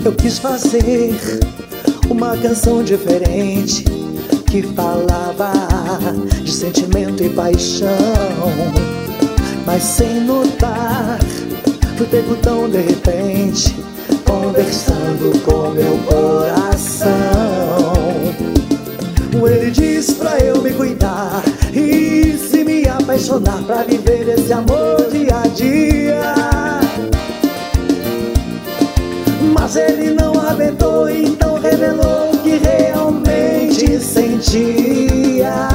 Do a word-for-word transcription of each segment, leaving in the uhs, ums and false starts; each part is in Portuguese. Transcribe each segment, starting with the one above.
Eu quis fazer uma canção diferente que falava de sentimento e paixão, mas sem notar, fui pego tão de repente, conversando com meu coração. Ele diz pra eu me cuidar e se me apaixonar, pra viver esse amor dia a dia. Mas ele não aguentou, então revelou o que realmente sentia.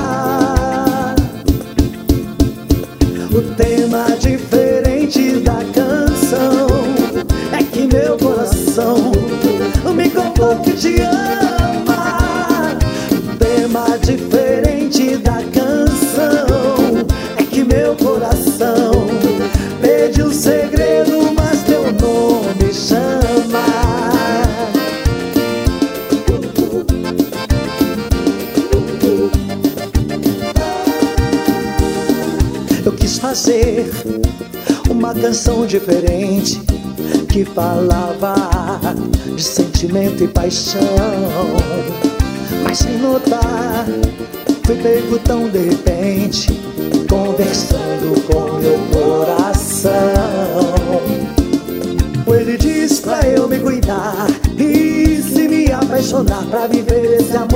O tema diferente da canção é que meu coração me contou que te ama. O tema diferente da canção é que meu coração pede o segredo, mas teu nome chama. Eu quis fazer uma canção diferente que falava de sentimento e paixão, mas sem notar, fui pego tão de repente, conversando com meu coração. Ele diz pra eu me cuidar e se me apaixonar, pra viver esse amor